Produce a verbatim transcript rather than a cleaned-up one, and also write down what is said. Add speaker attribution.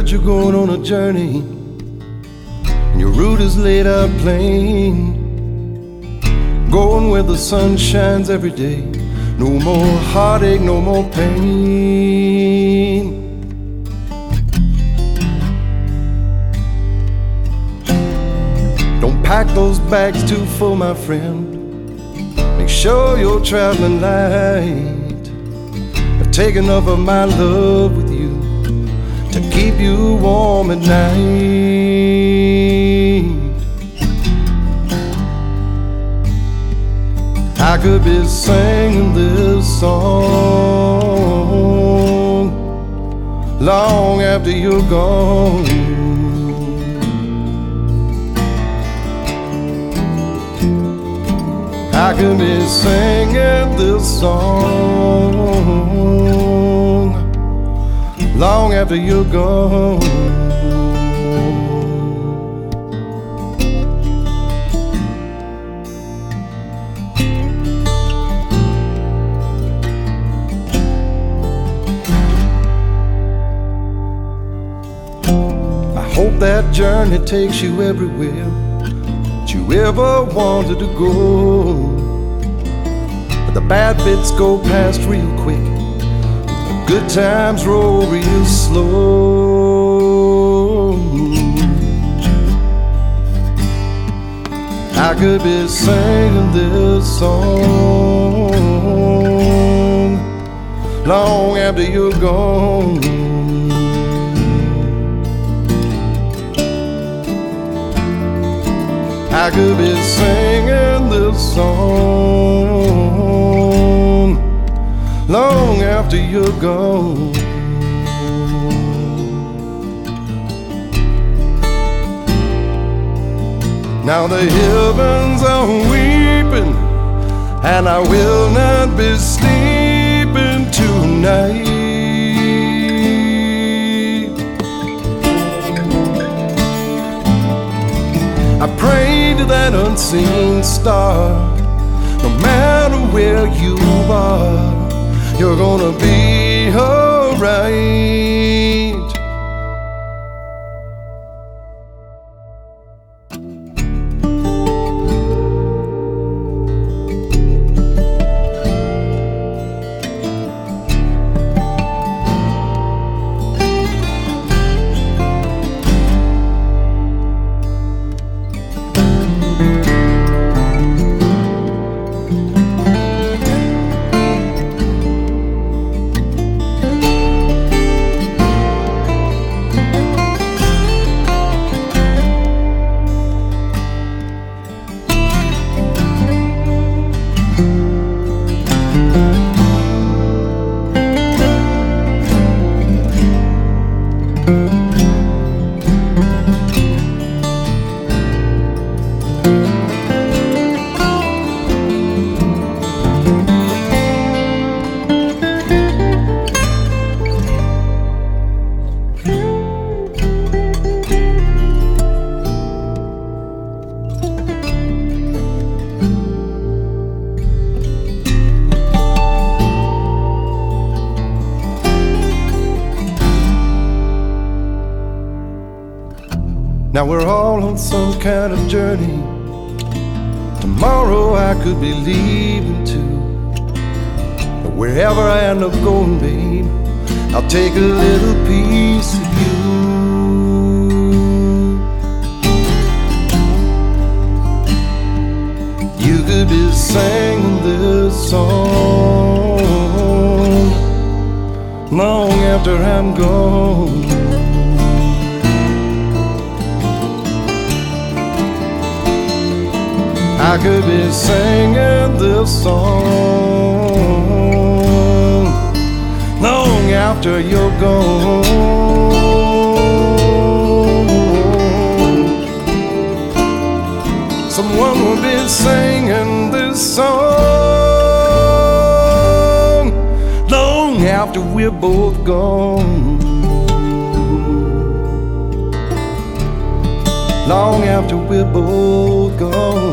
Speaker 1: heard you're going on a journey, and your route is laid out plain. Going where the sun shines every day. No more heartache, no more pain. Don't pack those bags too full, my friend. Make sure you're traveling light. I've taken enough of my love with you to keep you warm at night. I could be singing this song long after you're gone. I could be singing this song long after you're gone. I hope that journey takes you everywhere that you ever wanted to go. But the bad bits go past real quick, the good times roll real slow. I could be singing this song long after you're gone. I could be singing this song long after you're gone. Now the heavens are weeping, and I will not be sleeping tonight. I pray to that unseen star, no matter where you are, you're gonna be alright. Now we're all on some kind of journey. Tomorrow I could be leaving too. But wherever I end up going, babe, I'll take a little piece of you. You could be singing this song long after I'm gone. I could be singing this song long after you're gone. Someone will be singing this song long after we're both gone. Long after we're both gone.